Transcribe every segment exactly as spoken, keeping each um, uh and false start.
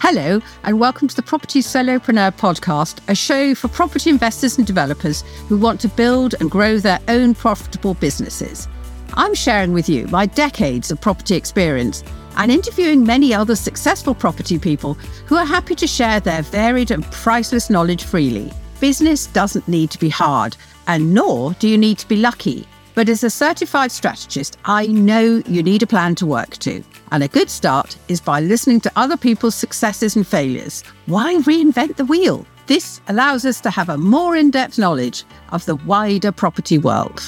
Hello, and welcome to the Property Solopreneur podcast, a show for property investors and developers who want to build and grow their own profitable businesses. I'm sharing with you my decades of property experience and interviewing many other successful property people who are happy to share their varied and priceless knowledge freely. Business doesn't need to be hard, and nor do you need to be lucky. But as a certified strategist, I know you need a plan to work to. And a good start is by listening to other people's successes and failures. Why reinvent the wheel? This allows us to have a more in-depth knowledge of the wider property world.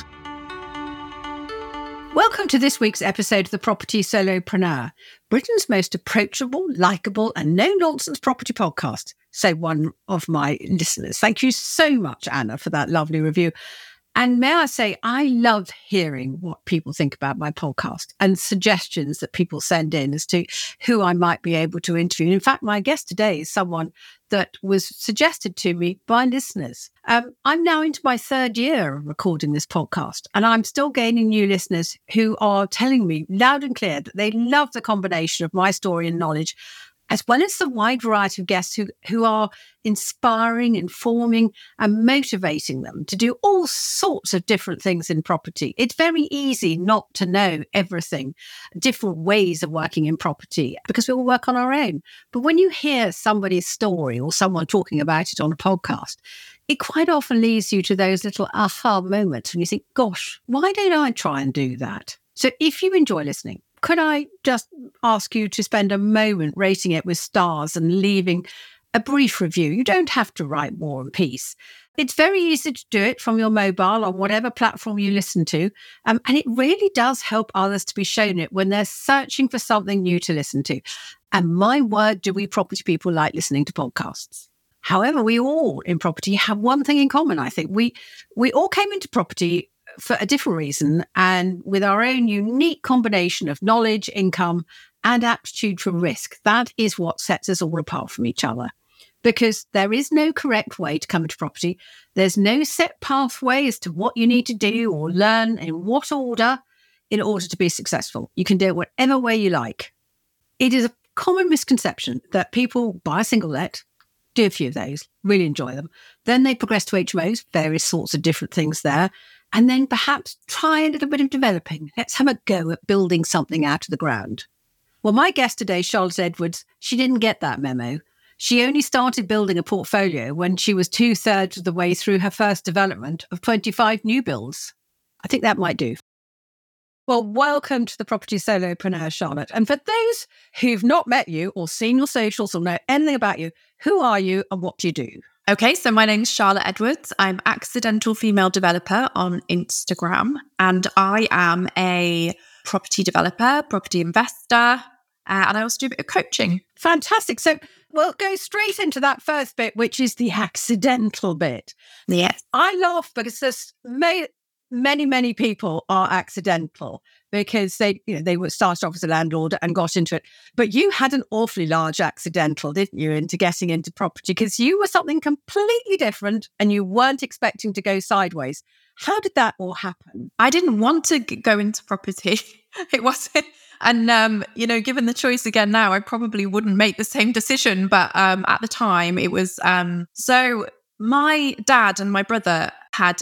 Welcome to this week's episode of the Property Solopreneur, Britain's most approachable, likeable and no-nonsense property podcast, said one of my listeners. Thank you so much, Anna, for that lovely review. And may I say, I love hearing what people think about my podcast and suggestions that people send in as to who I might be able to interview. In fact, my guest today is someone that was suggested to me by listeners. Um, I'm now into my third year of recording this podcast, and I'm still gaining new listeners who are telling me loud and clear that they love the combination of my story and knowledge, as well as the wide variety of guests who, who are inspiring, informing and motivating them to do all sorts of different things in property. It's very easy not to know everything, different ways of working in property, because we all work on our own. But when you hear somebody's story or someone talking about it on a podcast, it quite often leads you to those little aha moments when you think, gosh, why don't I try and do that? So if you enjoy listening, could I just ask you to spend a moment rating it with stars and leaving a brief review? You don't have to write War and Peace. It's very easy to do it from your mobile on whatever platform you listen to. Um, and it really does help others to be shown it when they're searching for something new to listen to. And my word, do we property people like listening to podcasts. However, we all in property have one thing in common, I think. We, we all came into property for a different reason, and with our own unique combination of knowledge, income, and aptitude for risk. That is what sets us all apart from each other. Because there is no correct way to come into property. There's no set pathway as to what you need to do or learn in what order in order to be successful. You can do it whatever way you like. It is a common misconception that people buy a single let, do a few of those, really enjoy them. Then they progress to H M Os, various sorts of different things there. And then perhaps try a little bit of developing. Let's have a go at building something out of the ground. Well, my guest today, Charlotte Edwards, she didn't get that memo. She only started building a portfolio when she was two-thirds of the way through her first development of twenty-five new builds. I think that might do. Well, welcome to the Property Solopreneur, Charlotte. And for those who've not met you or seen your socials or know anything about you, who are you and what do you do? Okay, so my name's Charlotte Edwards. I'm Accidental Female Developer on Instagram, and I am a property developer, property investor, uh, and I also do a bit of coaching. Fantastic. So we'll go straight into that first bit, which is the accidental bit. Yes. I laugh because there's may, many, many people are accidental because they, you know, they were started off as a landlord and got into it. But you had an awfully large accidental, didn't you, into getting into property, because you were something completely different and you weren't expecting to go sideways. How did that all happen? I didn't want to g- go into property. It wasn't. And, um, you know, given the choice again now, I probably wouldn't make the same decision. But um, at the time, it was... Um, so my dad and my brother had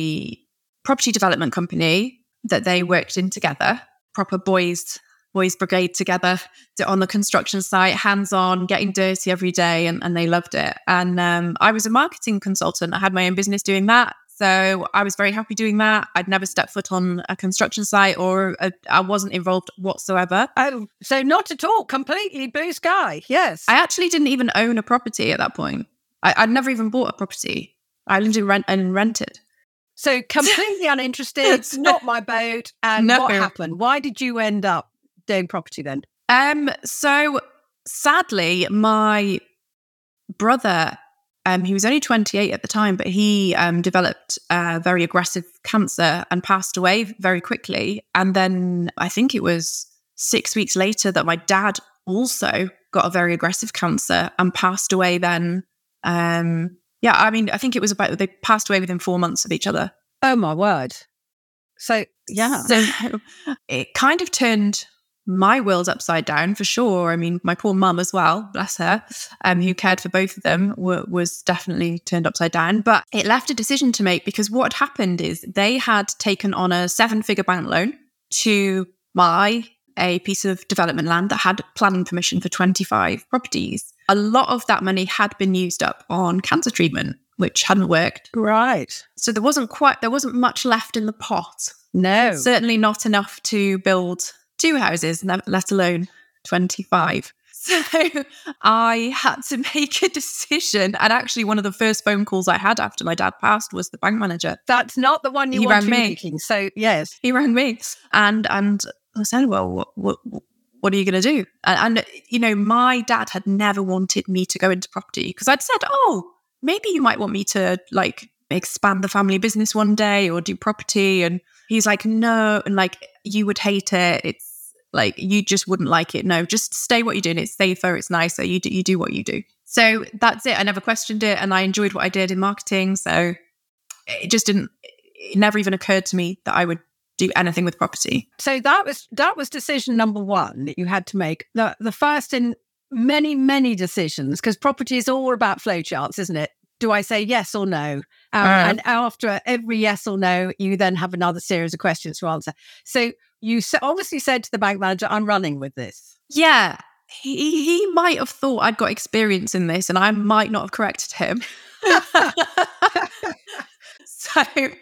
a property development company that they worked in together, proper boys, boys brigade together on the construction site, hands-on, getting dirty every day, and, and they loved it. And um, I was a marketing consultant. I had my own business doing that. So I was very happy doing that. I'd never stepped foot on a construction site or a, I wasn't involved whatsoever. Oh, so not at all, completely blue sky, yes. I actually didn't even own a property at that point. I, I'd never even bought a property. I lived in rent and rented. So completely uninterested, not my boat. And no. What happened? Why did you end up doing property then? Um. So sadly, my brother, um, he was only twenty-eight at the time, but he um, developed uh, very aggressive cancer and passed away very quickly. And then I think it was six weeks later that my dad also got a very aggressive cancer and passed away then. Um, yeah, I mean, I think it was about, they passed away within four months of each other. Oh my word. So, yeah. So it kind of turned my world's upside down for sure. I mean, my poor mum as well, bless her, um, who cared for both of them, w- was definitely turned upside down. But it left a decision to make, because what had happened is they had taken on a seven-figure bank loan to buy a piece of development land that had planning permission for twenty-five properties. A lot of that money had been used up on cancer treatment, which hadn't worked. Right. So there wasn't quite, there wasn't much left in the pot. No. Certainly not enough to build two houses, let alone twenty-five. So I had to make a decision. And actually, one of the first phone calls I had after my dad passed was the bank manager. That's not the one you He want rang to be me. making. So, yes. He rang me. And, and I said, well, what, what, what are you going to do? And, and, you know, my dad had never wanted me to go into property, because I'd said, oh, maybe you might want me to, like, expand the family business one day or do property. And he's like, no, and like, you would hate it. It's like, you just wouldn't like it. No, just stay what you're doing. It's safer. It's nicer. You do, you do what you do. So that's it. I never questioned it. And I enjoyed what I did in marketing. So it just didn't, it never even occurred to me that I would do anything with property. So that was, that was decision number one that you had to make. The, the first in many, many decisions, because property is all about flowcharts, isn't it? Do I say yes or no? Um, uh, and after every yes or no, you then have another series of questions to answer. So you obviously said to the bank manager, I'm running with this. Yeah. He, he might have thought I'd got experience in this, and I might not have corrected him. So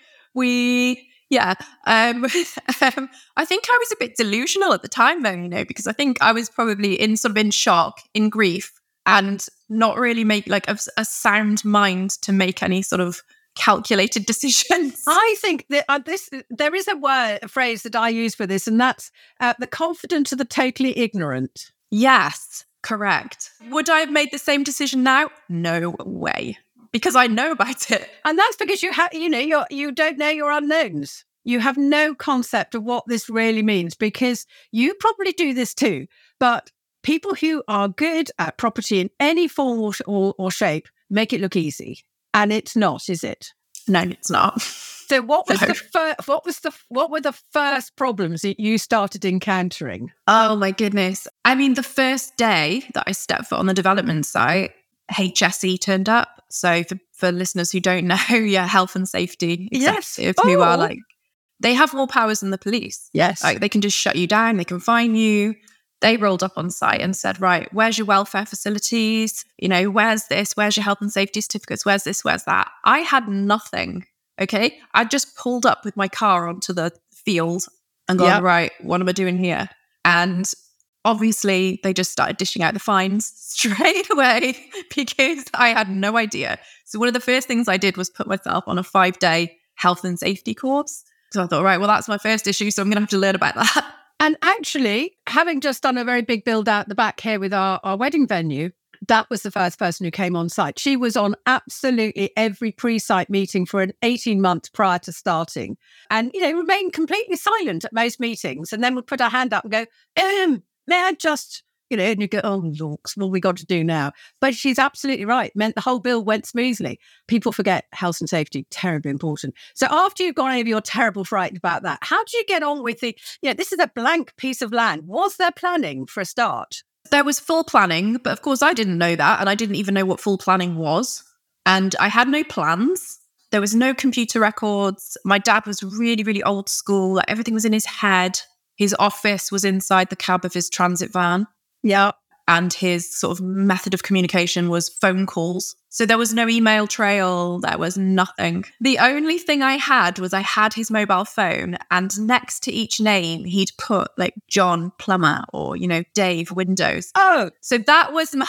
we, yeah. Um, um, I think I was a bit delusional at the time, though, you know, because I think I was probably in sort of in shock, in grief, and not really make like a, a sound mind to make any sort of calculated decisions. I think that uh, this there is a word, a phrase that I use for this, and that's uh, the confident to the totally ignorant. Yes, correct. Would I have made the same decision now? No way, because I know about it, and that's because you have, you know, you you don't know your unknowns. You have no concept of what this really means, because you probably do this too, but people who are good at property in any form or, or, or shape make it look easy, and it's not, is it? No, it's not. So, what was No. the fir- what was the what were the first problems that you started encountering? Oh my goodness! I mean, the first day that I stepped foot on the development site, H S E turned up. So, for, for listeners who don't know, yeah, health and safety executive, yes. who oh. are like, they have more powers than the police. Yes, like they can just shut you down. They can fine you. They rolled up on site and said, right, where's your welfare facilities? You know, where's this? Where's your health and safety certificates? Where's this? Where's that? I had nothing. Okay. I just pulled up with my car onto the field and gone, yep. right, what am I doing here? And obviously they just started dishing out the fines straight away because I had no idea. So one of the first things I did was put myself on a five day health and safety course. So I thought, right, well, that's my first issue. So I'm going to have to learn about that. And actually, having just done a very big build out the back here with our, our wedding venue, that was the first person who came on site. She was on absolutely every pre-site meeting for an eighteen months prior to starting, and, you know, remained completely silent at most meetings, and then would put her hand up and go, um, may I just, you know, and you go, oh, lorks, what have we got to do now? But she's absolutely right. Meant the whole bill went smoothly. People forget health and safety, terribly important. So after you've gone over your terrible fright about that, how do you get on with the, you know, this is a blank piece of land. Was there planning for a start? There was full planning, but of course I didn't know that. And I didn't even know what full planning was. And I had no plans. There was no computer records. My dad was really, really old school. Like, everything was in his head. His office was inside the cab of his transit van. Yeah. And his sort of method of communication was phone calls. So there was no email trail. There was nothing. The only thing I had was I had his mobile phone, and next to each name, he'd put like John Plumber or, you know, Dave Windows. Oh, so that was my,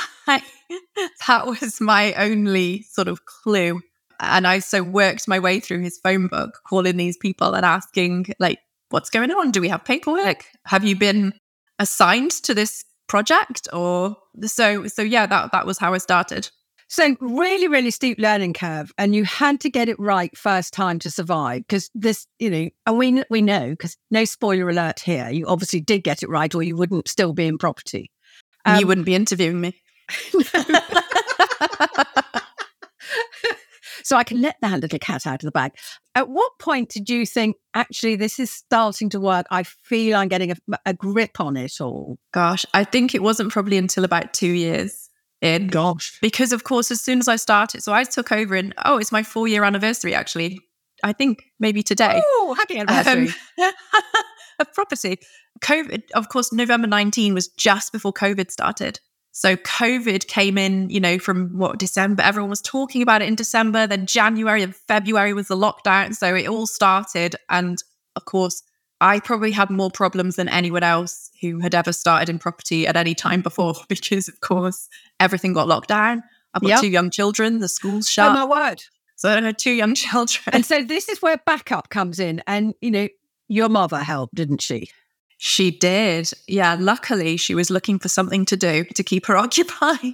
that was my only sort of clue. And I so worked my way through his phone book, calling these people and asking, like, what's going on? Do we have paperwork? Have you been assigned to this project? Or so so yeah, that that was how I started. So really, really steep learning curve, and you had to get it right first time to survive, because this, you know, and we we know, because no spoiler alert here, you obviously did get it right, or you wouldn't still be in property. Um, you wouldn't be interviewing me. So I can let that little cat out of the bag. At what point did you think, actually, this is starting to work? I feel I'm getting a, a grip on it all. Gosh, I think it wasn't probably until about two years in. Gosh. Because, of course, as soon as I started, so I took over in, oh, it's my four-year anniversary, actually. I think maybe today. Oh, happy anniversary. Um, of property. COVID, of course, November nineteenth was just before COVID started. So COVID came in, you know, from what, December, everyone was talking about it in December, then January and February was the lockdown. So it all started. And of course, I probably had more problems than anyone else who had ever started in property at any time before, because of course, everything got locked down. I've got Yep. two young children, the school's shut. Oh, my word. So I had two young children. And so this is where backup comes in. And, you know, your mother helped, didn't she? She did. Yeah, luckily she was looking for something to do to keep her occupied.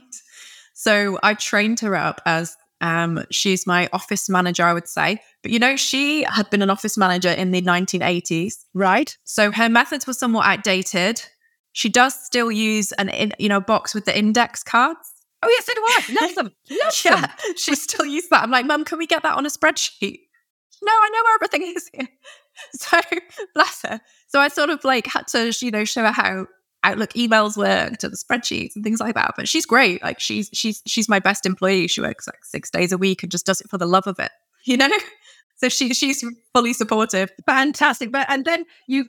So I trained her up as, um, she's my office manager, I would say. But, you know, she had been an office manager in the nineteen eighties. Right. So her methods were somewhat outdated. She does still use an, in, you know, box with the index cards. Oh, yes, so do I. Love them. Love Yeah, them. she still uses that. I'm like, Mum, can we get that on a spreadsheet? No, I know where everything is here. So bless her. So I sort of like had to, you know, show her how Outlook emails worked and the spreadsheets and things like that. But she's great. Like she's she's she's my best employee. She works like six days a week and just does it for the love of it, you know. So she she's fully supportive. Fantastic. But and then you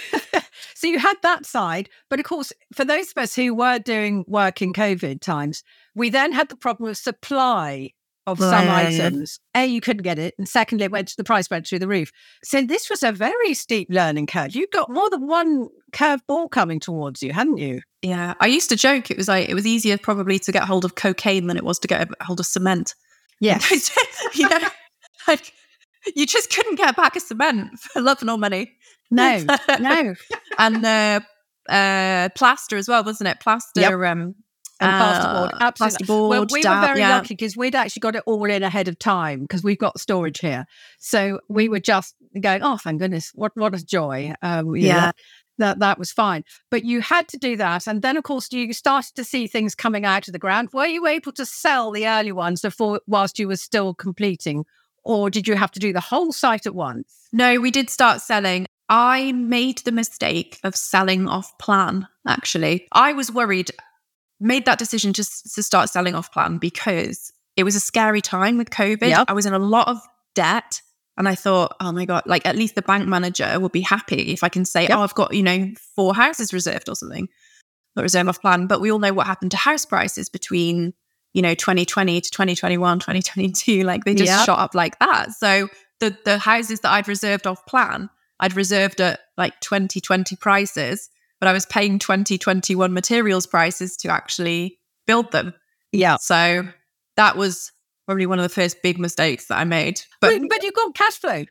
so you had that side, but of course, for those of us who were doing work in COVID times, we then had the problem of supply of some Right. items. A, you couldn't get it, and secondly, it went the price went through the roof. So this was a very steep learning curve. You got more than one curved ball coming towards you, hadn't you? Yeah, I used to joke it was like it was easier probably to get hold of cocaine than it was to get hold of cement. Yes. You know, like you just couldn't get a bag of cement for love nor money. No, no. And uh, uh, plaster as well, wasn't it? Plaster, Yep. um, And uh, plasterboard, absolutely. plasterboard, Well, we dab, were very yeah. lucky because we'd actually got it all in ahead of time because we've got storage here. So we were just going, oh, thank goodness, what what a joy. Um, you know, Yeah. that that was fine. But you had to do that. And then, of course, you started to see things coming out of the ground. Were you able to sell the early ones before, whilst you were still completing? Or did you have to do the whole site at once? No, we did start selling. I made the mistake of selling off plan, actually. I was worried, made that decision just to start selling off plan because it was a scary time with COVID. Yep. I was in a lot of debt. And I thought, oh my God, like at least the bank manager will be happy if I can say, Yep. oh, I've got, you know, four houses reserved or something, not reserved off plan. But we all know what happened to house prices between, you know, twenty twenty to twenty twenty-one, twenty twenty-two. Like they just Yep. shot up like that. So the the houses that I'd reserved off plan, I'd reserved at like twenty twenty prices, but I was paying twenty twenty-one materials prices to actually build them. Yeah. So that was probably one of the first big mistakes that I made. But, But but you got cash flow.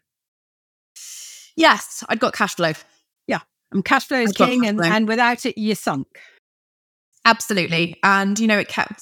yes, I'd got cash flow. And cash flow is I've got king. cash And, flow. and without it, you sunk. Absolutely. And, you know, it kept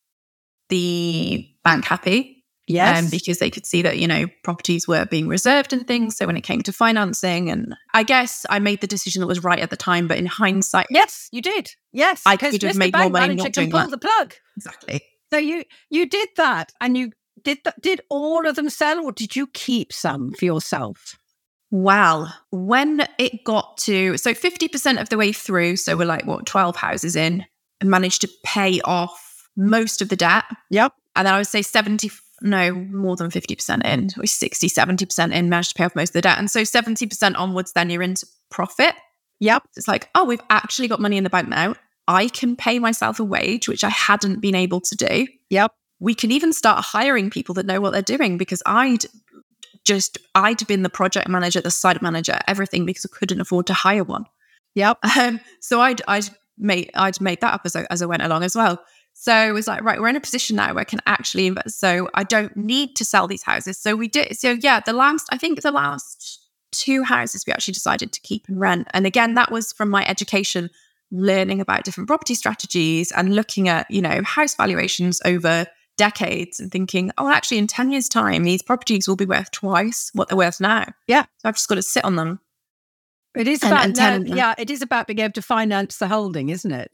the bank happy. Yes. Um, because they could see that, you know, properties were being reserved and things. So when it came to financing, and I guess I made the decision that was right at the time. But in hindsight, Yes, you did. Yes, I because could have Mister made more Bank money Manager not can doing pull that. the plug. Exactly. So you you did that, and you did th- did all of them sell, or did you keep some for yourself? Well, when it got to, so fifty percent of the way through, so we're like, what, twelve houses in, and managed to pay off most of the debt. Yep. And then I would say seventy, no, more than fifty percent in, or sixty, seventy percent in, managed to pay off most of the debt. And so seventy percent onwards, then you're into profit. Yep. It's like, oh, we've actually got money in the bank now. I can pay myself a wage, which I hadn't been able to do. Yep. We can even start hiring people that know what they're doing, because I'd just, I'd been the project manager, the site manager, everything, because I couldn't afford to hire one. Yep. Um, so I'd, I'd made, I'd made that up as I, as I went along as well. So it was like, right, we're in a position now where I can actually invest. So I don't need to sell these houses. So we did. So yeah, the last, I think the last two houses we actually decided to keep and rent. And again, that was from my education, learning about different property strategies and looking at, you know, house valuations over decades and thinking, oh, actually in ten years time, these properties will be worth twice what they're worth now. Yeah. So I've just got to sit on them. It is And- about and no, tenant them. yeah, it is about being able to finance the holding, isn't it?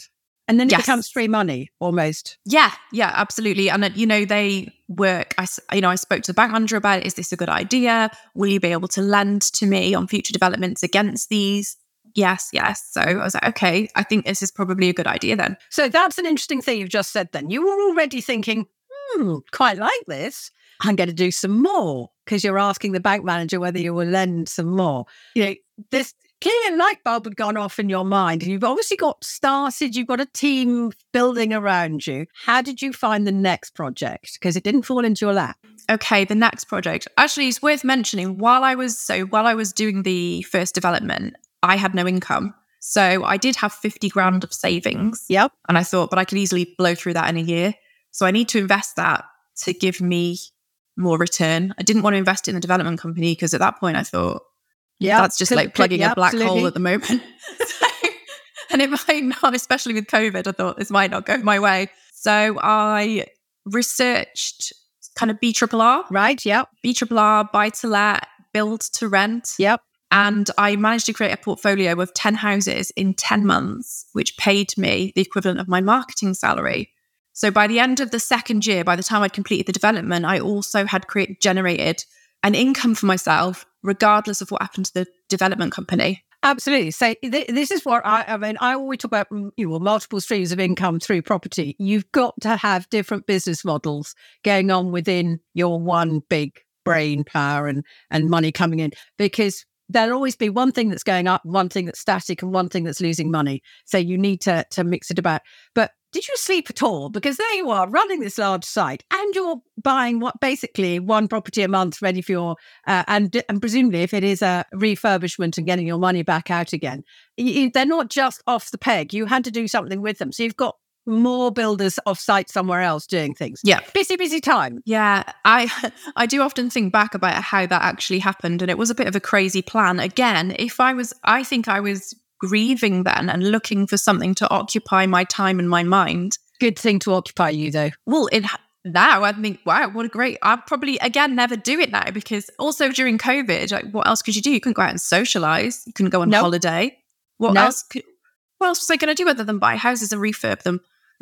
And then it Yes. becomes free money almost. Yeah, yeah, absolutely. And, uh, you know, they work, I, s- you know, I spoke to the bank manager about it. Is this a good idea? Will you be able to lend to me on future developments against these? Yes, yes. So I was like, okay, I think this is probably a good idea then. So that's an interesting thing you've just said then. You were already thinking, hmm, quite like this. I'm going to do some more, because you're asking the bank manager whether you will lend some more. You know, this clear light bulb had gone off in your mind, and you've obviously got started, you've got a team building around you. How did you find the next project? Because it didn't fall into your lap. Okay, the next project. Actually, it's worth mentioning, while I was so while I was doing the first development, I had no income. So I did have fifty grand of savings. Yep. And I thought, but I could easily blow through that in a year. So I need to invest that to give me more return. I didn't want to invest in a development company, because at that point I thought, Yeah, that's just like plugging yeah, a black absolutely. hole at the moment. So, and it might not, especially with COVID, I thought this might not go my way. So I researched kind of B R R R, Right, yep, B R R R, buy to let, build to rent. yep. And I managed to create a portfolio of ten houses in ten months, which paid me the equivalent of my marketing salary. So by the end of the second year, by the time I'd completed the development, I also had created, generated an income for myself, regardless of what happened to the development company. Absolutely. So th- this is what I, I mean, I always talk about, you know, multiple streams of income through property. You've got to have different business models going on within your one big brain power and, and money coming in, because there'll always be one thing that's going up, one thing that's static, and one thing that's losing money. So you need to to mix it about. But did you sleep at all? Because there you are running this large site, and you're buying what basically one property a month ready for your, uh, and and presumably if it is a refurbishment and getting your money back out again, you, they're not just off the peg. You had to do something with them. So you've got more builders off site somewhere else doing things. Yeah. Busy, busy time. Yeah, I I do often think back about how that actually happened, and it was a bit of a crazy plan. Again, if I was, I think I was grieving then and looking for something to occupy my time and my mind. Good thing to occupy you, though. Well, it now I think, wow, what a great, I'd probably, again, never do it now, because also during COVID, like, what else could you do? You couldn't go out and socialize. You couldn't go on Nope. holiday. What Nope. else could, what else was I going to do other than buy houses and refurb them?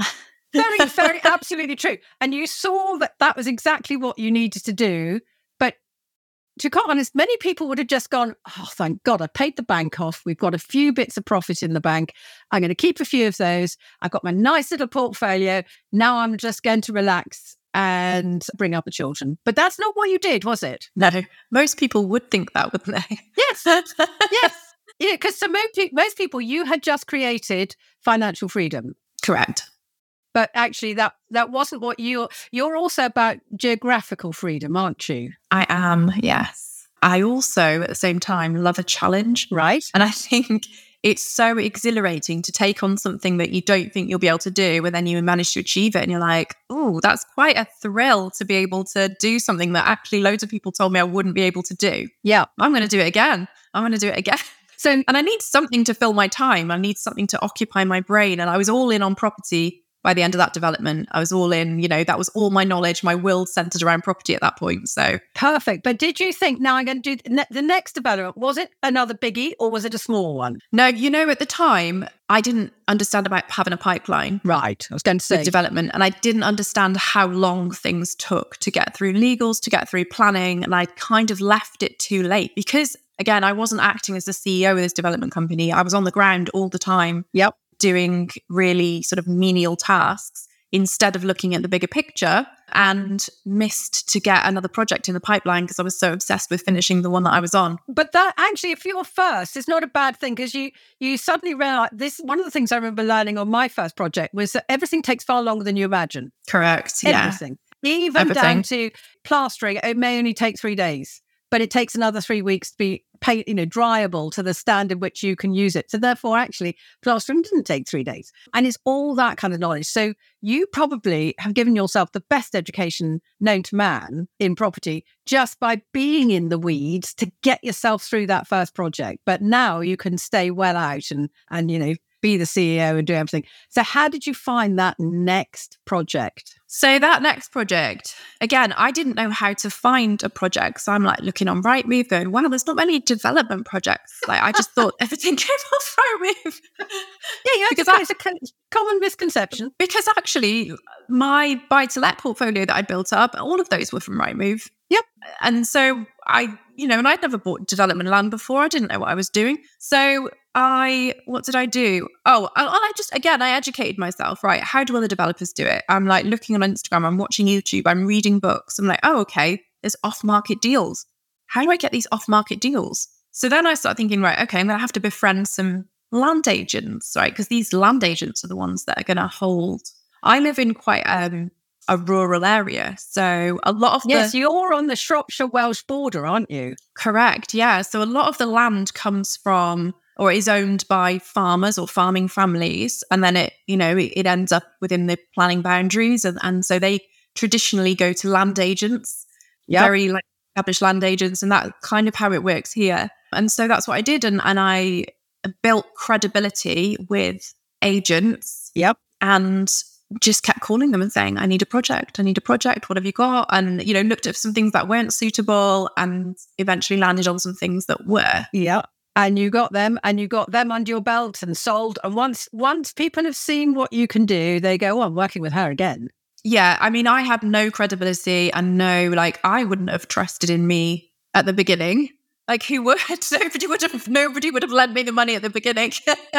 Very, very, absolutely true. And you saw that that was exactly what you needed to do. But to be quite honest, many people would have just gone, oh, thank God, I paid the bank off. We've got a few bits of profit in the bank. I'm going to keep a few of those. I've got my nice little portfolio. Now I'm just going to relax and bring up the children. But that's not what you did, was it? No, most people would think that, wouldn't they? Yes. Yes. Yeah, because so most, pe- most people, you had just created financial freedom. Correct. But actually, that that wasn't what you're. You're also about geographical freedom, aren't you? I am, yes. I also, at the same time, love a challenge. Right. And I think it's so exhilarating to take on something that you don't think you'll be able to do, and then you manage to achieve it. And you're like, oh, that's quite a thrill to be able to do something that actually loads of people told me I wouldn't be able to do. Yeah. I'm going to do it again. I'm going to do it again. So, and I need something to fill my time. I need something to occupy my brain. And I was all in on property. By the end of that development, I was all in, you know, that was all my knowledge. My world centered around property at that point. So perfect. But did you think, now I'm going to do the, ne- the next development, was it another biggie or was it a small one? No, you know, at the time, I didn't understand about having a pipeline. Right. I was going to say. With development. And I didn't understand how long things took to get through legals, to get through planning. And I kind of left it too late because, again, I wasn't acting as the C E O of this development company. I was on the ground all the time. Yep. Doing really sort of menial tasks instead of looking at the bigger picture, and missed to get another project in the pipeline because I was so obsessed with finishing the one that I was on. But that actually, if you're first, it's not a bad thing, because you you suddenly realize this. One of the things I remember learning on my first project was that everything takes far longer than you imagine. Correct. Yeah. Everything. Even Everything. down to plastering, it may only take three days, but it takes another three weeks to be paint, you know, dryable to the standard which you can use it. So therefore, actually, plastering didn't take three days. And it's all that kind of knowledge. So you probably have given yourself the best education known to man in property just by being in the weeds to get yourself through that first project. But now you can stay well out and, and you know, be the C E O and do everything. So how did you find that next project? So that next project, again, I didn't know how to find a project. So I'm like looking on Rightmove going, wow, there's not many development projects. Like I just thought everything came off Rightmove. Yeah, yeah, because that's a con- common misconception. Because actually my buy-to-let portfolio that I built up, all of those were from Rightmove. Yep. And so I, you know, and I'd never bought development land before. I didn't know what I was doing. So I, what did I do? Oh, I, I just, again, I educated myself, right? How do other developers do it? I'm like looking on Instagram, I'm watching YouTube, I'm reading books. I'm like, oh, okay, there's off-market deals. How do I get these off-market deals? So then I started thinking, right, okay, I'm going to have to befriend some land agents, right? Because these land agents are the ones that are going to hold. I live in quite um, a rural area. So a lot of yes, the... you're on the Shropshire-Welsh border, aren't you? Correct, yeah. So a lot of the land comes from... or is owned by farmers or farming families. And then it, you know, it, it ends up within the planning boundaries. And, and so they traditionally go to land agents, yep. very like established land agents. And that's kind of how it works here. And so that's what I did. And, and I built credibility with agents. Yep. And just kept calling them and saying, I need a project. I need a project. What have you got? And, you know, looked at some things that weren't suitable and eventually landed on some things that were. Yeah. And you got them and you got them under your belt and sold. And once once people have seen what you can do, they go, oh, I'm working with her again. Yeah. I mean, I had no credibility and no, like, I wouldn't have trusted in me at the beginning. Like, who would? Nobody would have, nobody would have lent me the money at the beginning.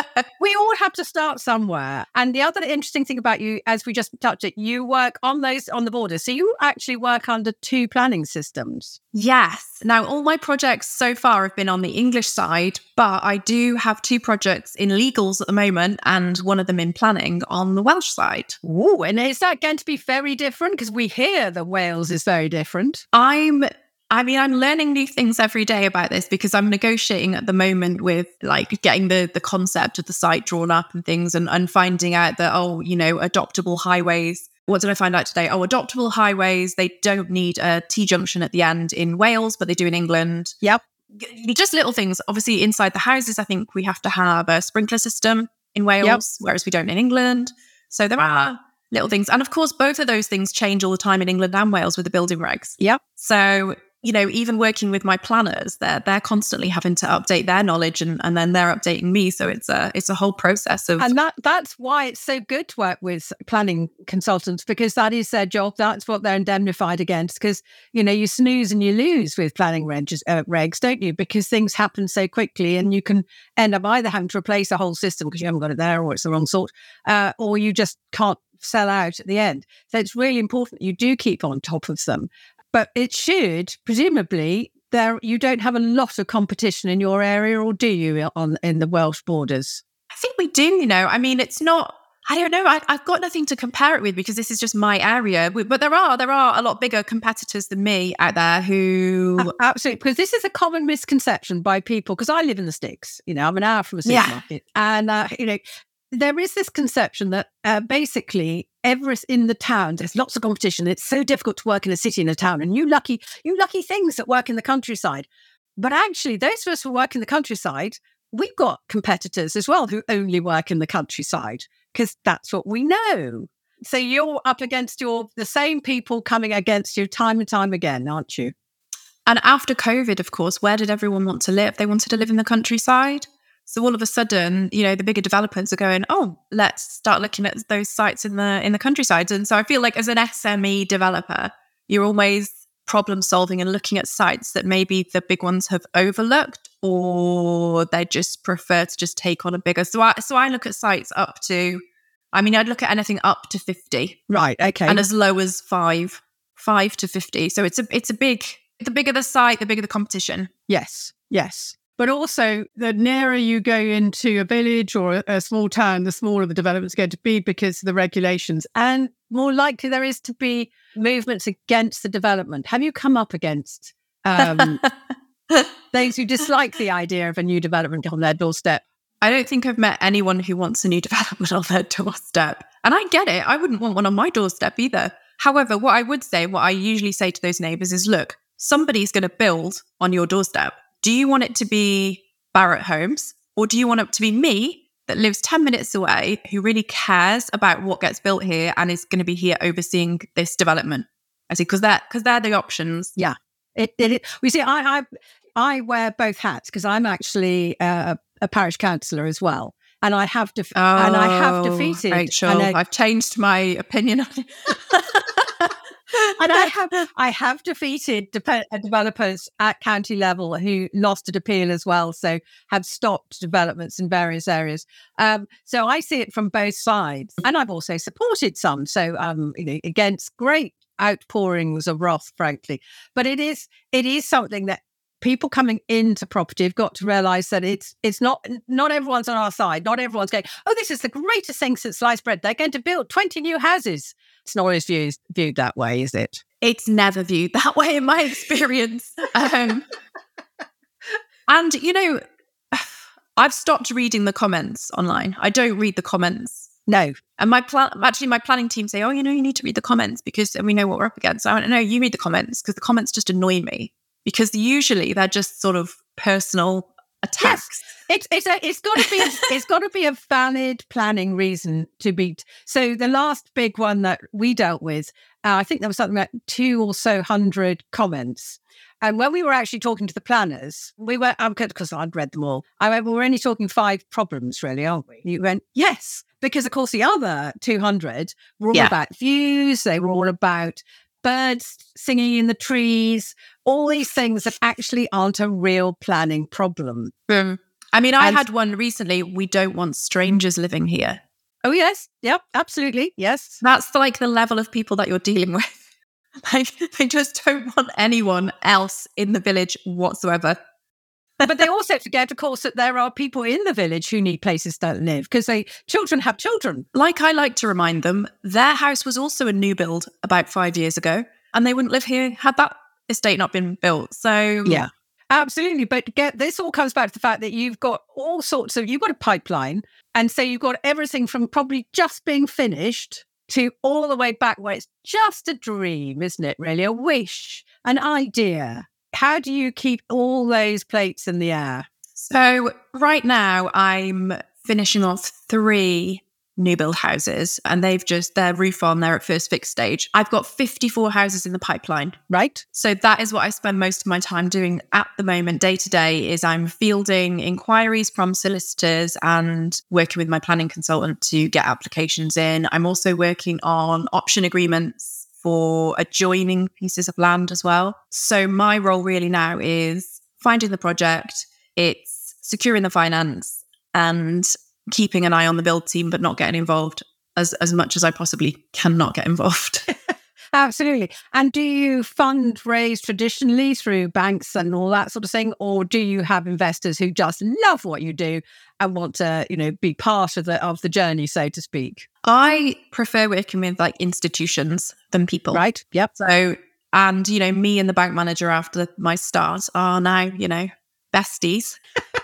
We all have to start somewhere. And the other interesting thing about you, as we just touched it, you work on those, on the borders. So you actually work under two planning systems. Yes. Now, all my projects so far have been on the English side, but I do have two projects in legals at the moment and one of them in planning on the Welsh side. Ooh, and is that going to be very different? Because we hear that Wales is very different. I'm... I mean, I'm learning new things every day about this because I'm negotiating at the moment with like getting the, the concept of the site drawn up and things and, and finding out that, oh, you know, adoptable highways. What did I find out today? Oh, adoptable highways, they don't need a T-junction at the end in Wales, but they do in England. Yep. Just little things. Obviously, inside the houses, I think we have to have a sprinkler system in Wales, yep. whereas we don't in England. So there are little things. And of course, both of those things change all the time in England and Wales with the building regs. Yep. So... you know, even working with my planners, they're they're constantly having to update their knowledge and, and then they're updating me. So it's a it's a whole process of And that that's why it's so good to work with planning consultants, because that is their job. That's what they're indemnified against. Because, you know, you snooze and you lose with planning regs, uh, regs, don't you? Because things happen so quickly and you can end up either having to replace a whole system because you haven't got it there or it's the wrong sort, uh, or you just can't sell out at the end. So it's really important that you do keep on top of them. But it should, presumably, there you don't have a lot of competition in your area, or do you, on in the Welsh borders? I think we do, you know. I mean, it's not, I don't know, I, I've got nothing to compare it with because this is just my area. But there are, there are a lot bigger competitors than me out there who... Uh, absolutely, because this is a common misconception by people, because I live in the sticks, you know, I'm an hour from a supermarket. Yeah. And, uh, you know, there is this conception that uh, basically every in the town, there's lots of competition. It's so difficult to work in a city and a town. And you lucky, you lucky things that work in the countryside. But actually, those of us who work in the countryside, we've got competitors as well who only work in the countryside because that's what we know. So you're up against your the same people coming against you time and time again, aren't you? And after COVID, of course, where did everyone want to live? They wanted to live in the countryside. So all of a sudden, you know, the bigger developers are going, oh, let's start looking at those sites in the in the countryside. And so I feel like as an S M E developer, you're always problem solving and looking at sites that maybe the big ones have overlooked or they just prefer to just take on a bigger. So I, so I look at sites up to, I mean, I'd look at anything up to fifty. Right, okay. And as low as five, five to fifty. So it's a, it's a big, the bigger the site, the bigger the competition. Yes, yes. But also, the nearer you go into a village or a, a small town, the smaller the development's going to be because of the regulations. And more likely there is to be movements against the development. Have you come up against um, those who dislike the idea of a new development on their doorstep? I don't think I've met anyone who wants a new development on their doorstep. And I get it. I wouldn't want one on my doorstep either. However, what I would say, what I usually say to those neighbours is, look, somebody's going to build on your doorstep. Do you want it to be Barratt Homes or do you want it to be me that lives ten minutes away who really cares about what gets built here and is going to be here overseeing this development. I see, because they're, because they're the options. Yeah. It, it, it, we see, I, I, I wear both hats because I'm actually uh, a parish councillor as well. And I have def- oh, and I have defeated. Rachel, and I, I've changed my opinion on it. And I have I have defeated de- developers at county level who lost an appeal as well, so have stopped developments in various areas. Um, so I see it from both sides, and I've also supported some. So um, you know, against great outpourings of wrath, frankly. But it is it is something that people coming into property have got to realise that it's it's not not everyone's on our side. Not everyone's going, oh, this is the greatest thing since sliced bread. They're going to build twenty new houses. It's not always viewed, viewed that way, is it? It's never viewed that way in my experience. um, and, you know, I've stopped reading the comments online. I don't read the comments. No. And my plan, actually, my planning team say, oh, you know, you need to read the comments because we know what we're up against. I went, no, you read the comments because the comments just annoy me because usually they're just sort of personal attacks. Yes. It's it's a, it's got to be a, it's got to be a valid planning reason to beat. So the last big one that we dealt with, uh, I think there was something like two or so hundred comments. And when we were actually talking to the planners, we were um, because I'd read them all. I went, well, we're only talking five problems, really, aren't we? You went, yes, because of course the other two hundred were all yeah. about views. They were all about birds singing in the trees, all these things that actually aren't a real planning problem. Um, I mean, I and, had one recently, we don't want strangers living here. Oh, yes. Yep, absolutely. Yes. That's like the level of people that you're dealing with. Like, they just don't want anyone else in the village whatsoever. But they also forget, of course, that there are people in the village who need places to live because they children have children. Like I like to remind them, their house was also a new build about five years ago, and they wouldn't live here had that estate not been built. So yeah, absolutely. But get this all comes back to the fact that you've got all sorts of you've got a pipeline, and so you've got everything from probably just being finished to all the way back where it's just a dream, isn't it? Really, a wish, an idea. How do you keep all those plates in the air? So right now I'm finishing off three new build houses and they've just, their roof on, they're at first fix stage. I've got fifty-four houses in the pipeline. Right. So that is what I spend most of my time doing at the moment, day to day, is I'm fielding inquiries from solicitors and working with my planning consultant to get applications in. I'm also working on option agreements for adjoining pieces of land as well. So my role really now is finding the project, it's securing the finance and keeping an eye on the build team, but not getting involved as, as much as I possibly can not get involved. Absolutely. And do you fundraise traditionally through banks and all that sort of thing? Or do you have investors who just love what you do and want to, you know, be part of the of the journey, so to speak? I prefer working with like institutions than people. Right. Yep. So, and, you know, me and the bank manager after my start are now, you know, besties.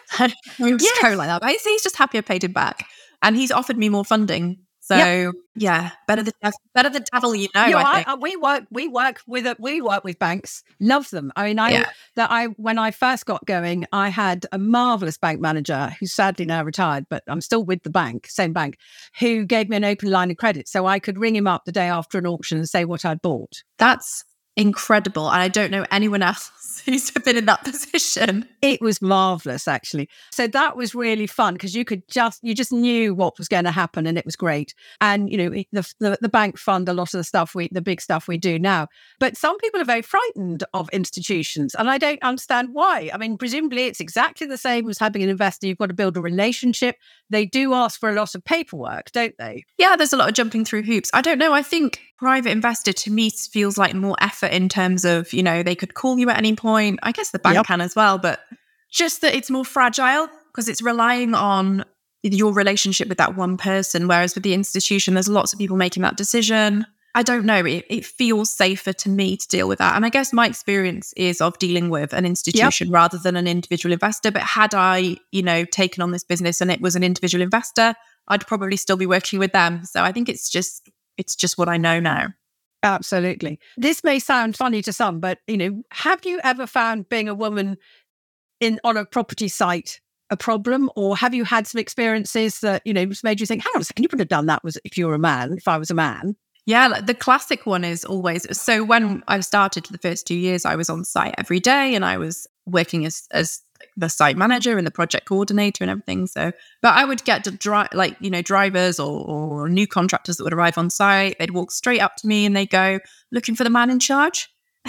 We just Yes. go like that. But he's just happy I paid him back. And he's offered me more funding. So Yep. yeah, better the dev- better the devil you know. You know, I I, think. I, we work we work with a, we work with banks. Love them. I mean, I Yeah. that I when I first got going, I had a marvelous bank manager who's sadly now retired, but I'm still with the bank, same bank, who gave me an open line of credit, so I could ring him up the day after an auction and say what I'd bought. That's incredible. And I don't know anyone else who's been in that position. It was marvelous, actually. So that was really fun because you could just you just knew what was going to happen, and it was great. And you know, the, the the bank fund a lot of the stuff we the big stuff we do now. But some people are very frightened of institutions, and I don't understand why. I mean, presumably it's exactly the same as having an investor. You've got to build a relationship. They do ask for a lot of paperwork, don't they? Yeah, there's a lot of jumping through hoops. I don't know. I think private investor to me feels like more effort in terms of, you know, they could call you at any point. I guess the bank Yep. can as well, but just that it's more fragile because it's relying on your relationship with that one person. Whereas with the institution, there's lots of people making that decision. I don't know. It, it feels safer to me to deal with that. And I guess my experience is of dealing with an institution yep. rather than an individual investor. But had I, you know, taken on this business and it was an individual investor, I'd probably still be working with them. So I think it's just, it's just what I know now. Absolutely. This may sound funny to some, but, you know, have you ever found being a woman in on a property site a problem, or have you had some experiences that, you know, made you think, hang on a second, you would have done that was if you were a man, if I was a man? Yeah, like the classic one is always, so when I started for the first two years, I was on site every day and I was working as, as the site manager and the project coordinator and everything. So, but I would get to drive, like, you know, drivers or, or new contractors that would arrive on site. They'd walk straight up to me and they go, looking for the man in charge.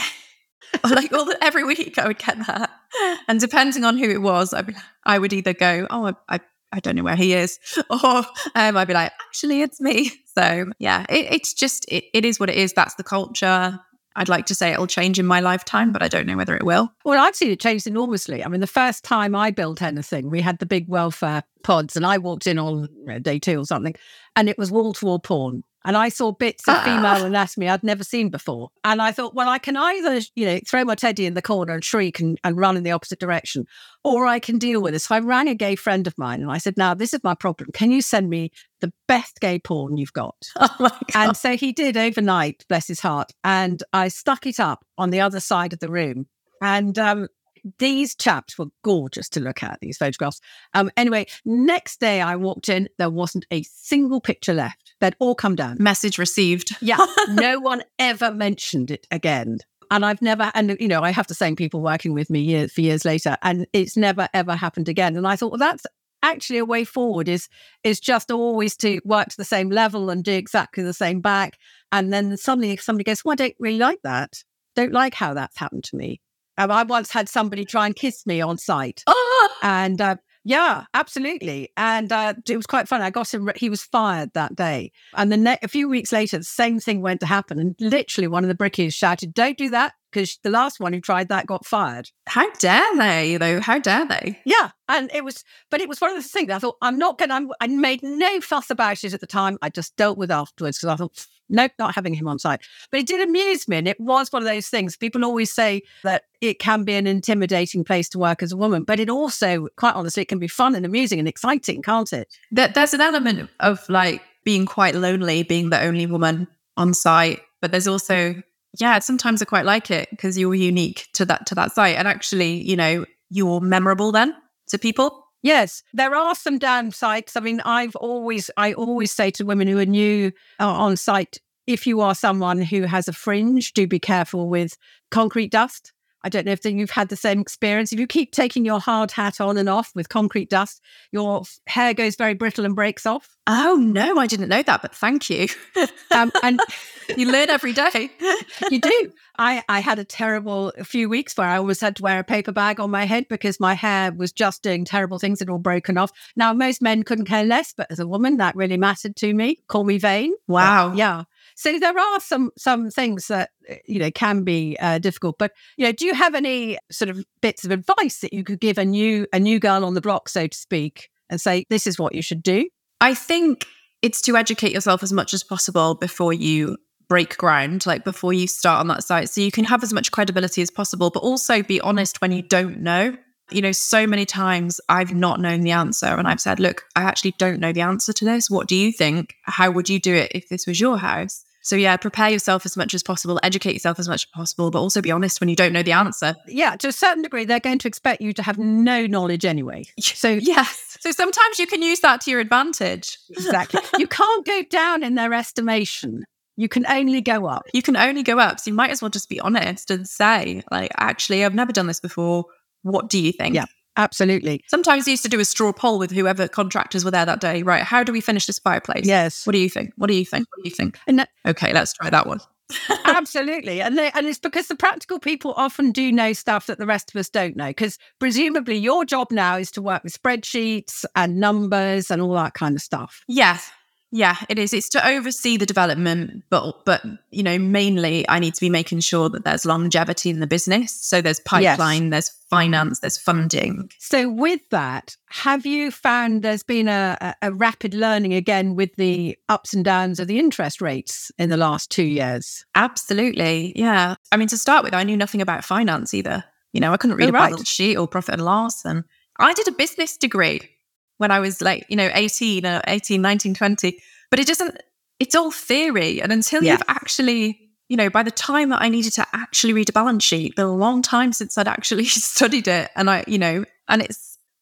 Like all the, every week I would get that. And depending on who it was, I, I would either go, oh, I, I, I don't know where he is. Or um, I'd be like, actually, it's me. So yeah, it, it's just, it, it is what it is. That's the culture. I'd like to say it'll change in my lifetime, but I don't know whether it will. Well, I've seen it change enormously. I mean, the first time I built anything, we had the big welfare pods and I walked in on you know, day two or something, and it was wall-to-wall porn. And I saw bits of female anatomy I'd never seen before. And I thought, well, I can either, you know, throw my teddy in the corner and shriek and, and run in the opposite direction, or I can deal with it. So I rang a gay friend of mine and I said, now, this is my problem. Can you send me the best gay porn you've got? Oh my God. And so he did overnight, bless his heart. And I stuck it up on the other side of the room. And um, these chaps were gorgeous to look at, these photographs. Um, anyway, next day I walked in, there wasn't a single picture left. They'd all come down. Message received. Yeah. No one ever mentioned it again. And I've never, and you know, I have the same people working with me years, for years later, and it's never, ever happened again. And I thought, well, that's actually a way forward is, is just always to work to the same level and do exactly the same back. And then suddenly somebody goes, well, I don't really like that. Don't like how that's happened to me. Um, I once had somebody try and kiss me on site. Oh! And uh, yeah, absolutely. And uh, it was quite fun. I got him, he was fired that day. And the ne- a few weeks later, the same thing went to happen. And literally one of the brickies shouted, don't do that, because the last one who tried that got fired. How dare they, though? How dare they? Yeah. And it was, but it was one of the things I thought, I'm not going to, I made no fuss about it at the time. I just dealt with afterwards because I thought, nope, not having him on site. But it did amuse me. And it was one of those things. People always say that it can be an intimidating place to work as a woman, but it also, quite honestly, it can be fun and amusing and exciting, can't it? There, there's an element of like being quite lonely, being the only woman on site. But there's also, yeah, sometimes I quite like it because you're unique to that, to that site. And actually, you know, you're memorable then to people. Yes, there are some downsides. I mean, I've always, I always say to women who are new uh, on site, if you are someone who has a fringe, do be careful with concrete dust. I don't know if you've had the same experience. If you keep taking your hard hat on and off with concrete dust, your hair goes very brittle and breaks off. Oh, no, I didn't know that, but thank you. Um, and you learn every day. You do. I, I had a terrible few weeks where I always had to wear a paper bag on my head because my hair was just doing terrible things. It all broken off. Now, most men couldn't care less, but as a woman, that really mattered to me. Call me vain. Wow. But, yeah. So there are some some things that, you know, can be uh, difficult. But, you know, do you have any sort of bits of advice that you could give a new a new girl on the block, so to speak, and say, this is what you should do? I think it's to educate yourself as much as possible before you break ground, like before you start on that site. So you can have as much credibility as possible, but also be honest when you don't know. You know, so many times I've not known the answer and I've said, look, I actually don't know the answer to this. What do you think? How would you do it if this was your house? So yeah, prepare yourself as much as possible, educate yourself as much as possible, but also be honest when you don't know the answer. Yeah, to a certain degree, they're going to expect you to have no knowledge anyway. So yes. So sometimes you can use that to your advantage. Exactly. You can't go down in their estimation. You can only go up. You can only go up. So you might as well just be honest and say, like, actually, I've never done this before. What do you think? Yeah. Absolutely. Sometimes I used to do a straw poll with whoever contractors were there that day. Right. How do we finish this fireplace? Yes. What do you think? What do you think? What do you think? And that, okay, let's try that one. Absolutely. And they, and it's because the practical people often do know stuff that the rest of us don't know. Because presumably your job now is to work with spreadsheets and numbers and all that kind of stuff. Yes. Yeah, it is. It's to oversee the development, but, but you know, mainly I need to be making sure that there's longevity in the business. So there's pipeline, yes. There's finance, there's funding. So with that, have you found there's been a, a, a rapid learning again with the ups and downs of the interest rates in the last two years? Absolutely. Yeah. I mean, to start with, I knew nothing about finance either. You know, I couldn't read oh, a right. balance sheet or profit and loss. And I did a business degree when I was like, you know, eighteen, uh, eighteen, nineteen, twenty. But it doesn't, it's all theory. And until yeah. you've actually, you know, by the time that I needed to actually read a balance sheet, it's been a long time since I'd actually studied it. And I, you know, and it's,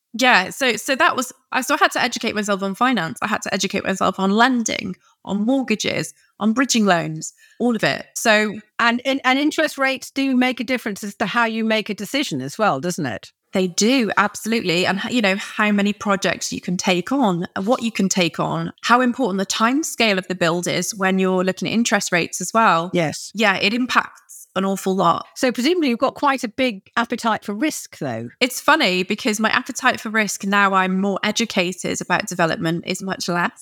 Yeah, so so that was I so I had to educate myself on finance. I had to educate myself on lending, on mortgages, on bridging loans, all of it. So and and, and interest rates do make a difference as to how you make a decision as well, doesn't it? They do, absolutely. And, you know, how many projects you can take on, what you can take on, how important the time scale of the build is when you're looking at interest rates as well. Yes. Yeah, it impacts an awful lot. So presumably you've got quite a big appetite for risk, though. It's funny because my appetite for risk, now I'm more educated about development, is much less.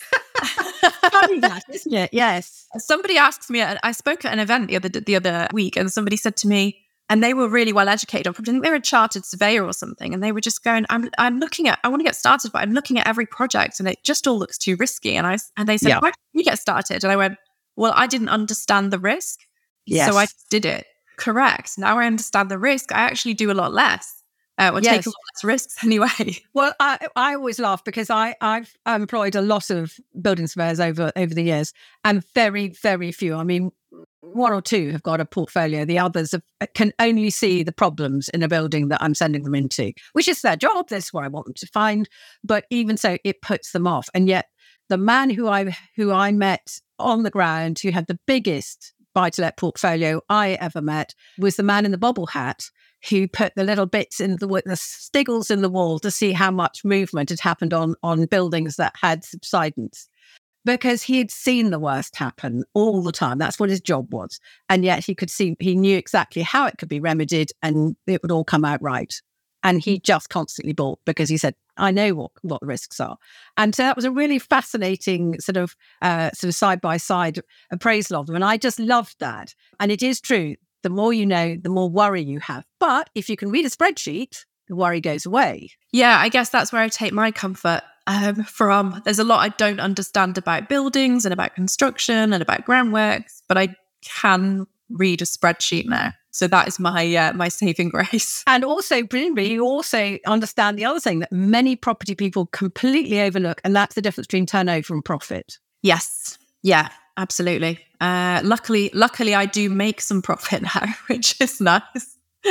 Funny that, isn't it? Yes. Somebody asked me, I spoke at an event the other the other week, and somebody said to me, and they were really well educated. I think they were a chartered surveyor or something. And they were just going, I'm I'm looking at, I want to get started, but I'm looking at every project and it just all looks too risky. And I and they said, yeah. Why don't you get started? And I went, well, I didn't understand the risk. Yes. So I did it. Correct. Now I understand the risk. I actually do a lot less. Uh, or yes. take a lot less risks anyway. Well, I I always laugh because I, I've employed a lot of building surveyors over, over the years, and very, very few. I mean, one or two have got a portfolio. The others have, can only see the problems in a building that I'm sending them into, which is their job. That's what I want them to find. But even so, it puts them off. And yet the man who I who I met on the ground, who had the biggest buy-to-let portfolio I ever met, was the man in the bobble hat who put the little bits in the, the stiggles in the wall to see how much movement had happened on, on buildings that had subsidence. Because he had seen the worst happen all the time. That's what his job was. And yet he could see, he knew exactly how it could be remedied and it would all come out right. And he just constantly bought because he said, I know what, what the risks are. And so that was a really fascinating sort of uh, sort of side-by-side appraisal of them. And I just loved that. And it is true. The more you know, the more worry you have. But if you can read a spreadsheet, the worry goes away. Yeah, I guess that's where I take my comfort um, from. There's a lot I don't understand about buildings and about construction and about groundworks, but I can read a spreadsheet now. So that is my uh, my saving grace. And also, presumably, you also understand the other thing that many property people completely overlook, and that's the difference between turnover and profit. Yes. Yeah, absolutely. Uh, luckily, luckily, I do make some profit now, which is nice.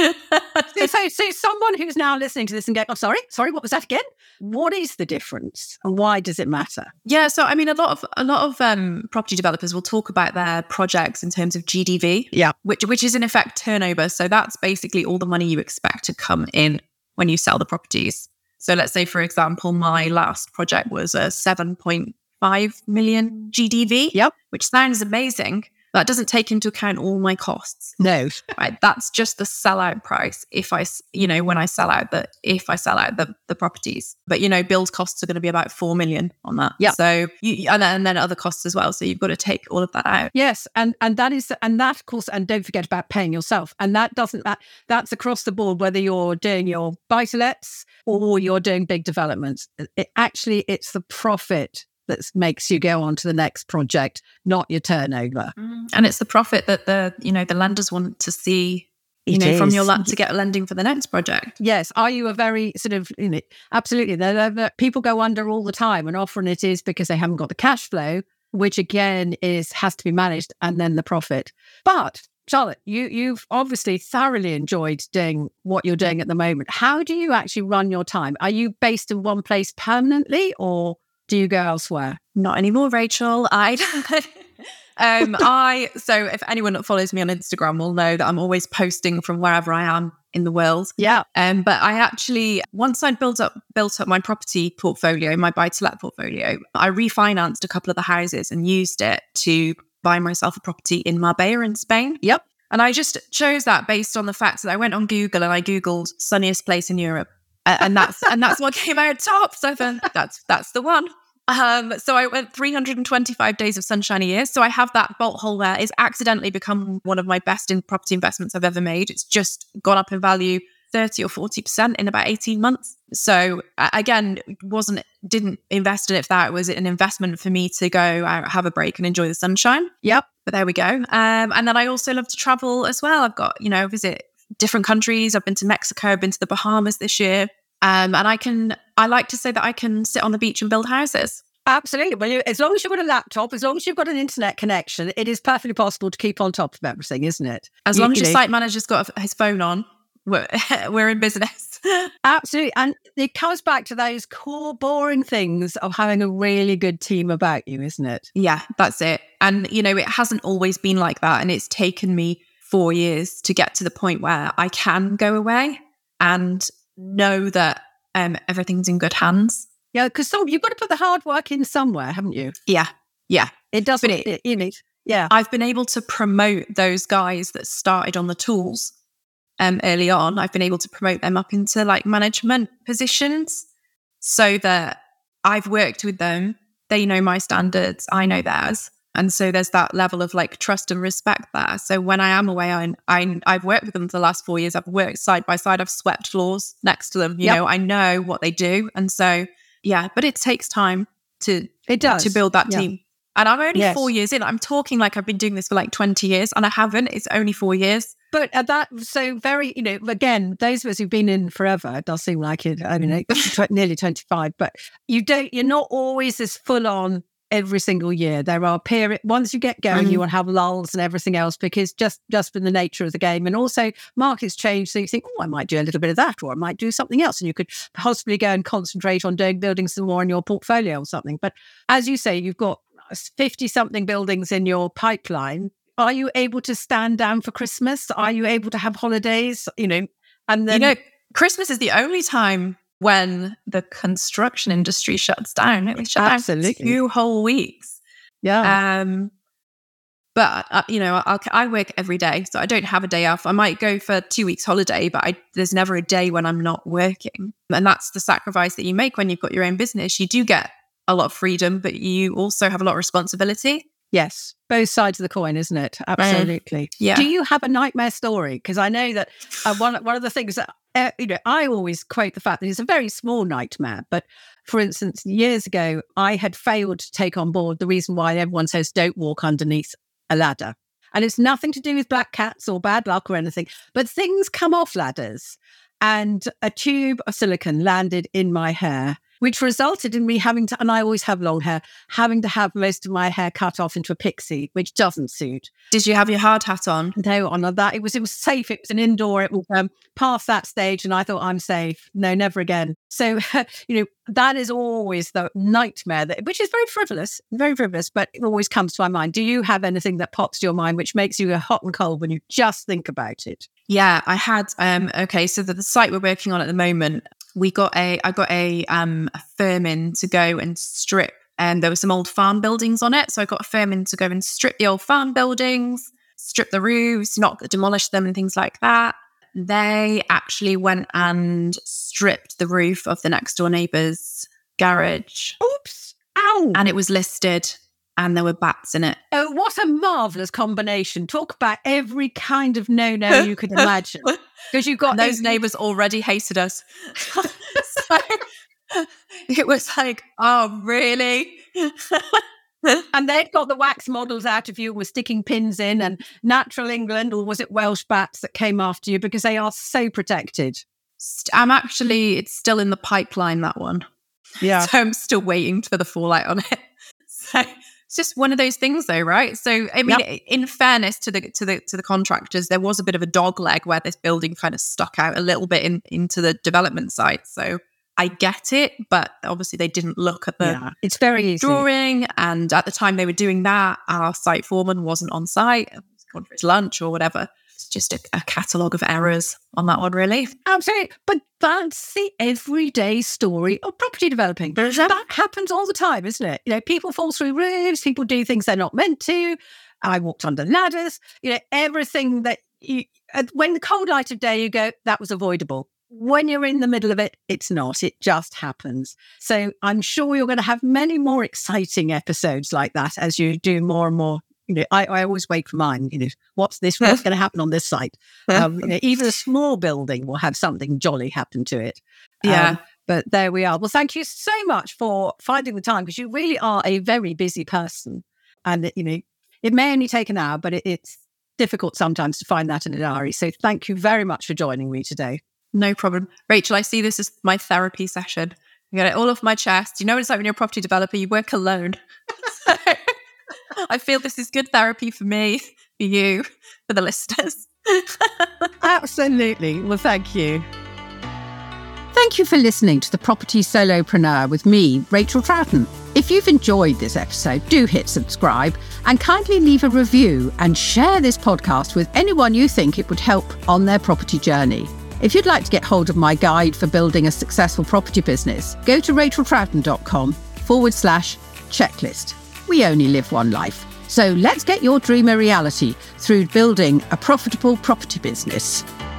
so, so, so someone who's now listening to this and going, oh, sorry, sorry, what was that again? What is the difference and why does it matter? Yeah, so I mean, a lot of a lot of um, property developers will talk about their projects in terms of G D V, yeah, which which is in effect turnover. So that's basically all the money you expect to come in when you sell the properties. So let's say, for example, my last project was a seven point five million G D V, yep, which sounds amazing. That doesn't take into account all my costs. No. Right. That's just the sellout price. If I, you know, when I sell out the, if I sell out the, the properties, but you know, build costs are going to be about four million on that. Yeah. So you, and then, and then other costs as well. So you've got to take all of that out. Yes. And, and that is, and that of course, and don't forget about paying yourself. And that doesn't, that, that's across the board, whether you're doing your buy-to-lets or you're doing big developments. It, actually, it's the profit that makes you go on to the next project, not your turnover. Mm. And it's the profit that the, you know, the lenders want to see, you it know, is. from your land to get lending for the next project. Yes. Are you a very sort of, you know, absolutely. They're, they're, they're, people go under all the time, and often it is because they haven't got the cash flow, which again is, has to be managed, and then the profit. But Charlotte, you, you've obviously thoroughly enjoyed doing what you're doing at the moment. How do you actually run your time? Are you based in one place permanently, or do you go elsewhere? Not anymore, Rachel. I, um, I. So if anyone that follows me on Instagram will know that I'm always posting from wherever I am in the world. Yeah. Um, but I actually, once I'd built up built up my property portfolio, my buy-to-let portfolio, I refinanced a couple of the houses and used it to buy myself a property in Marbella in Spain. Yep. And I just chose that based on the fact that I went on Google and I Googled sunniest place in Europe. And that's and that's what came out top. So then that's that's the one. Um, so I went three hundred twenty-five days of sunshine a year. So I have that bolt hole there. It's accidentally become one of my best in property investments I've ever made. It's just gone up in value thirty or forty percent in about eighteen months. So again, wasn't didn't invest in it for that. It was an investment for me to go out, have a break and enjoy the sunshine. Yep. But there we go. Um, and then I also love to travel as well. I've got, you know, visit different countries. I've been to Mexico, I've been to the Bahamas this year. Um, and I can, I like to say that I can sit on the beach and build houses. Absolutely. Well, you, as long as you've got a laptop, as long as you've got an internet connection, it is perfectly possible to keep on top of everything, isn't it? As you, long as you your know. site manager's got his phone on, we're, we're in business. Absolutely. And it comes back to those core boring things of having a really good team about you, isn't it? Yeah, that's it. And, you know, it hasn't always been like that. And it's taken me four years to get to the point where I can go away and know that um, everything's in good hands. Yeah, because so you've got to put the hard work in somewhere, haven't you? Yeah, yeah. It doesn't, But it, it, you need, yeah. I've been able to promote those guys that started on the tools um, early on. I've been able to promote them up into like management positions so that I've worked with them. They know my standards, I know theirs. And so there's that level of like trust and respect there. So when I am away, I, I, I've worked with them for the last four years. I've worked side by side. I've swept floors next to them. You Yep. know, I know what they do. And so, yeah, but it takes time to, It does. to build that Yeah. team. And I'm only Yes. four years in. I'm talking like I've been doing this for like twenty years and I haven't. It's only four years. But at that, so very, you know, again, those of us who've been in forever, it does seem like it, I mean, tw- nearly twenty-five, but you don't, you're not always as full on every single year. There are period, once you get going, Mhm. you will have lulls and everything else because just, just from the nature of the game. And also markets change. So you think, oh, I might do a little bit of that, or I might do something else. And you could possibly go and concentrate on doing building some more in your portfolio or something. But as you say, you've got fifty something buildings in your pipeline. Are you able to stand down for Christmas? Are you able to have holidays? You know, and then You know, Christmas is the only time when the construction industry shuts down. It shut down for Absolutely. two whole weeks. yeah, Um, but uh, you know, I'll, I work every day, so I don't have a day off. I might go for two weeks holiday, but I, there's never a day when I'm not working. And that's the sacrifice that you make when you've got your own business. You do get a lot of freedom, but you also have a lot of responsibility. yes, both sides of the coin, isn't it? Absolutely. Yeah. Do you have a nightmare story? Because I know that uh, one one of the things that uh, you know, I always quote the fact that it's a very small nightmare. But for instance, years ago, I had failed to take on board the reason why everyone says don't walk underneath a ladder. And it's nothing to do with black cats or bad luck or anything, but things come off ladders. And a tube of silicone landed in my hair, which resulted in me having to, and I always have long hair, having to have most of my hair cut off into a pixie, which doesn't suit. Did you have your hard hat on? No, on that. It was it was safe. It was an indoor. It was um, past that stage, and I thought, I'm safe. No, never again. So, you know, that is always the nightmare, that, which is very frivolous, very frivolous, but it always comes to my mind. Do you have anything that pops to your mind which makes you hot and cold when you just think about it? Yeah, I had. Um, okay, so the, the site we're working on at the moment, we got a. I got a um a firm in to go and strip, and there were some old farm buildings on it. So I got a firm in to go and strip the old farm buildings, strip the roofs, not demolish them, and things like that. They actually went and stripped the roof of the next door neighbour's garage. Oops! Ow! And it was listed, and there were bats in it. Oh, what a marvellous combination. Talk about every kind of no-no you could imagine. Because you've got And those neighbours already hated us. So it was like, oh, really? And they'd got the wax models out of you, were sticking pins in, and Natural England, or was it Welsh bats that came after you, because they are so protected. I'm actually, it's still in the pipeline, that one. Yeah. So I'm still waiting for the fallout on it. So it's just one of those things, though, right? So I mean, Yep. in fairness to the to the to the contractors, there was a bit of a dog leg where this building kind of stuck out a little bit in, into the development site. So I get it, but obviously they didn't look at the Yeah. It's very easy. drawing. And at the time they were doing that, our site foreman wasn't on site. He was gone for his lunch or whatever. It's just a, a catalogue of errors on that one, really. Absolutely. But that's the everyday story of property developing. That happens all the time, isn't it? You know, people fall through roofs, people do things they're not meant to. I walked under ladders, you know, everything that you, when the cold light of day, you go, that was avoidable. When you're in the middle of it, it's not. It just happens. So I'm sure you're going to have many more exciting episodes like that as you do more and more. You know, I, I always wait for mine. You know, what's this? What's going to happen on this site? Um, you know, even a small building will have something jolly happen to it. Yeah. Um, but there we are. Well, thank you so much for finding the time, because you really are a very busy person, and you know, it may only take an hour, but it, it's difficult sometimes to find that in a diary. So thank you very much for joining me today. No problem. Rachel, I see this as my therapy session. I get it all off my chest. You know what it's like when you're a property developer, you work alone. So I feel this is good therapy for me, for you, for the listeners. Absolutely. Well, thank you. Thank you for listening to The Property Solopreneur with me, Rachel Troughton. If you've enjoyed this episode, do hit subscribe and kindly leave a review and share this podcast with anyone you think it would help on their property journey. If you'd like to get hold of my guide for building a successful property business, go to racheltroughton.com forward slash checklist. We only live one life. So let's get your dream a reality through building a profitable property business.